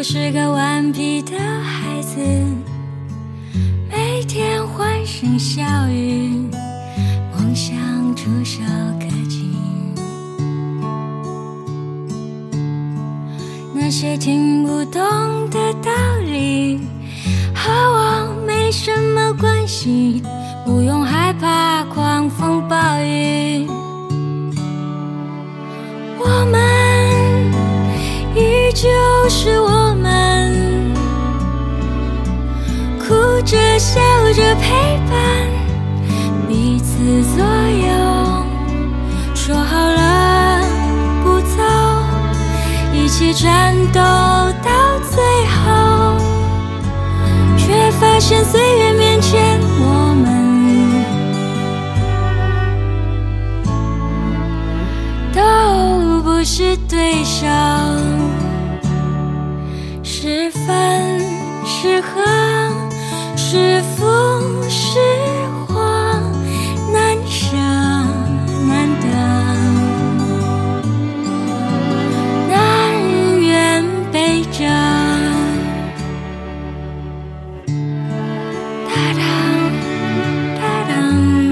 是个顽皮的孩子，每天欢声笑语，梦想触手可及。那些听不懂的道理和我没什么关系，不用害怕狂风暴雨。我们依旧是我们，哭着笑着陪伴，彼此左右，说好了不走，一起战斗到最后，却发现岁月面前我们都不是对手，是分是合，是福是祸，难舍难得，难远背着。哒哒哒哒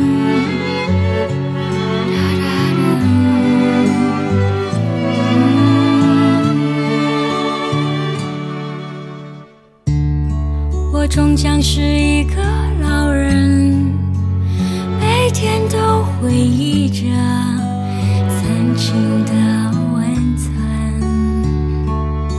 我终将是一个老人，每天都回忆着曾经的温存，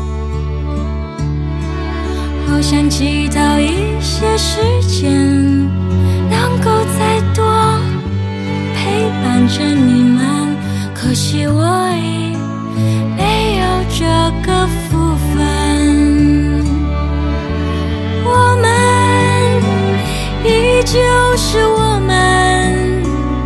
好想祈祷一些时间能够再多陪伴着你们，可惜我已没有这个福分。我们依旧是我们，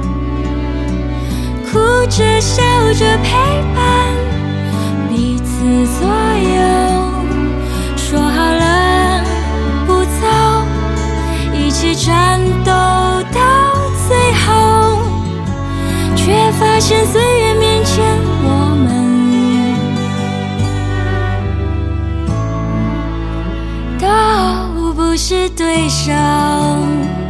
哭着笑着陪伴，彼此左右，说好了不走，一起战斗到最后，却发现岁月面前我们都不是对手。